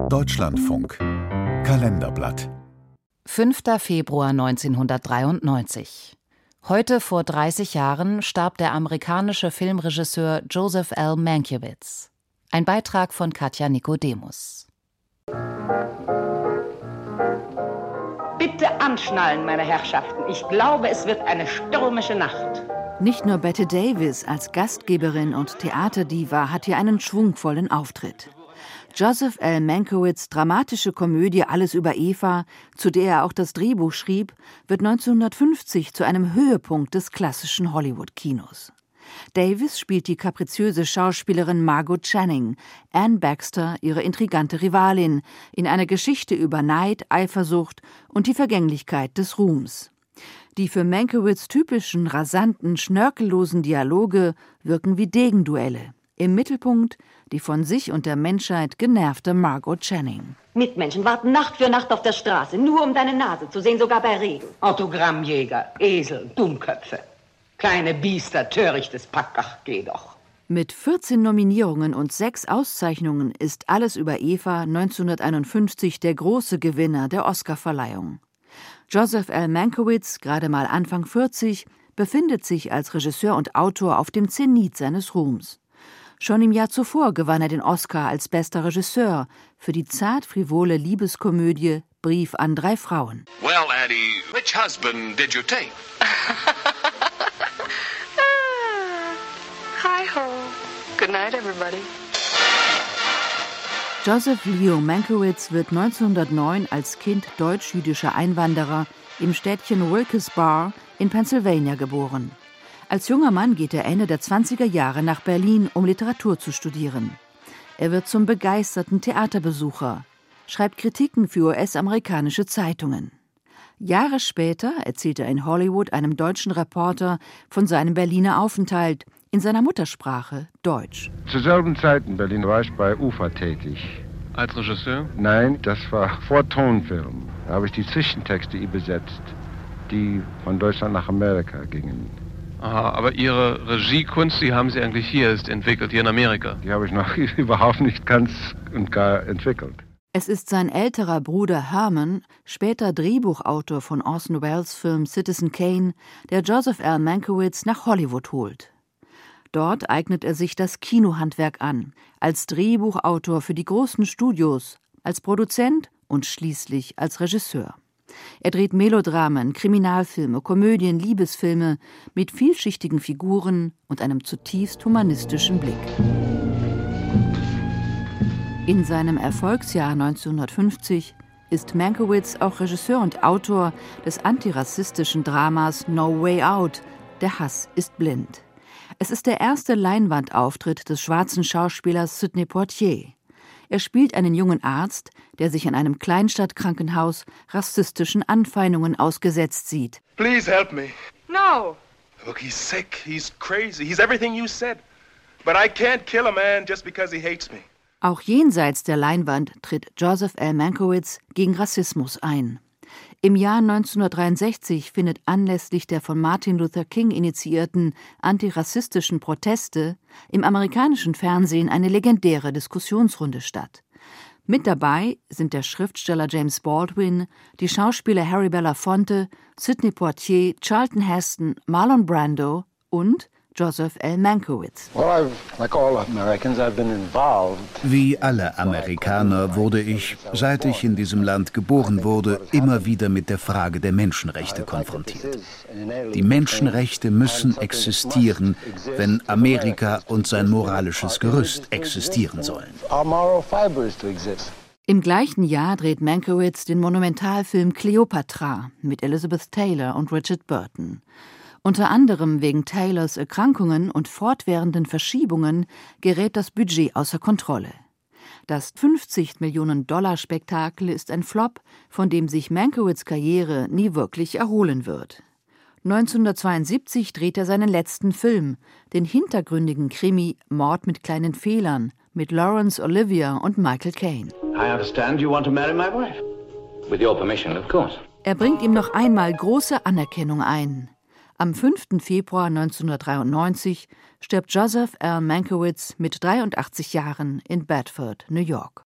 Deutschlandfunk Kalenderblatt 5. Februar 1993. Heute vor 30 Jahren starb der amerikanische Filmregisseur Joseph L. Mankiewicz. Ein Beitrag von Katja Nikodemus. Bitte anschnallen, meine Herrschaften. Ich glaube, es wird eine stürmische Nacht. Nicht nur Bette Davis als Gastgeberin und Theaterdiva hat hier einen schwungvollen Auftritt. Joseph L. Mankiewicz' dramatische Komödie Alles über Eva, zu der er auch das Drehbuch schrieb, wird 1950 zu einem Höhepunkt des klassischen Hollywood-Kinos. Davis spielt die kapriziöse Schauspielerin Margot Channing, Anne Baxter ihre intrigante Rivalin, in einer Geschichte über Neid, Eifersucht und die Vergänglichkeit des Ruhms. Die für Mankiewicz typischen, rasanten, schnörkellosen Dialoge wirken wie Degenduelle. Im Mittelpunkt die von sich und der Menschheit genervte Margot Channing. Mitmenschen warten Nacht für Nacht auf der Straße, nur um deine Nase zu sehen, sogar bei Regen. Autogrammjäger, Esel, Dummköpfe. Kleine Biester, törichtes Pack, ach, geh doch. Mit 14 Nominierungen und 6 Auszeichnungen ist Alles über Eva 1951 der große Gewinner der Oscarverleihung. Joseph L. Mankiewicz, gerade mal Anfang 40, befindet sich als Regisseur und Autor auf dem Zenit seines Ruhms. Schon im Jahr zuvor gewann er den Oscar als bester Regisseur für die zart-frivole Liebeskomödie Brief an 3 Frauen. Well, Addie, which husband did you take? Hi-ho. Good night, everybody. Joseph Leo Mankiewicz wird 1909 als Kind deutsch-jüdischer Einwanderer im Städtchen Wilkes-Barre in Pennsylvania geboren. Als junger Mann geht er Ende der 20er Jahre nach Berlin, um Literatur zu studieren. Er wird zum begeisterten Theaterbesucher, schreibt Kritiken für US-amerikanische Zeitungen. Jahre später erzählt er in Hollywood einem deutschen Reporter von seinem Berliner Aufenthalt in seiner Muttersprache Deutsch. Zur selben Zeit in Berlin war ich bei UFA tätig. Als Regisseur? Nein, das war vor Tonfilm. Da habe ich die Zwischentexte übersetzt, die von Deutschland nach Amerika gingen. Aha, aber Ihre Regiekunst, die haben Sie eigentlich hier erst entwickelt, hier in Amerika? Die habe ich noch überhaupt nicht ganz und gar entwickelt. Es ist sein älterer Bruder Herman, später Drehbuchautor von Orson Welles' Film Citizen Kane, der Joseph L. Mankiewicz nach Hollywood holt. Dort eignet er sich das Kinohandwerk an, als Drehbuchautor für die großen Studios, als Produzent und schließlich als Regisseur. Er dreht Melodramen, Kriminalfilme, Komödien, Liebesfilme mit vielschichtigen Figuren und einem zutiefst humanistischen Blick. In seinem Erfolgsjahr 1950 ist Mankiewicz auch Regisseur und Autor des antirassistischen Dramas No Way Out, Der Hass ist blind. Es ist der erste Leinwandauftritt des schwarzen Schauspielers Sidney Poitier. Er spielt einen jungen Arzt, der sich in einem Kleinstadtkrankenhaus rassistischen Anfeindungen ausgesetzt sieht. Please help me. No. Look, he's sick. He's crazy. He's everything you said. But I can't kill a man just because he hates me. Auch jenseits der Leinwand tritt Joseph L. Mankiewicz gegen Rassismus ein. Im Jahr 1963 findet anlässlich der von Martin Luther King initiierten antirassistischen Proteste im amerikanischen Fernsehen eine legendäre Diskussionsrunde statt. Mit dabei sind der Schriftsteller James Baldwin, die Schauspieler Harry Belafonte, Sidney Poitier, Charlton Heston, Marlon Brando und Joseph L. Mankiewicz. Wie alle Amerikaner wurde ich, seit ich in diesem Land geboren wurde, immer wieder mit der Frage der Menschenrechte konfrontiert. Die Menschenrechte müssen existieren, wenn Amerika und sein moralisches Gerüst existieren sollen. Im gleichen Jahr dreht Mankiewicz den Monumentalfilm Cleopatra mit Elizabeth Taylor und Richard Burton. Unter anderem wegen Taylors Erkrankungen und fortwährenden Verschiebungen gerät das Budget außer Kontrolle. Das 50-Millionen-Dollar-Spektakel ist ein Flop, von dem sich Mankiewicz' Karriere nie wirklich erholen wird. 1972 dreht er seinen letzten Film, den hintergründigen Krimi Mord mit kleinen Fehlern, mit Laurence Olivier und Michael Caine. I understand you want to marry my wife. With your permission, of course. Er bringt ihm noch einmal große Anerkennung ein. Am 5. Februar 1993 stirbt Joseph L. Mankiewicz mit 83 Jahren in Bedford, New York.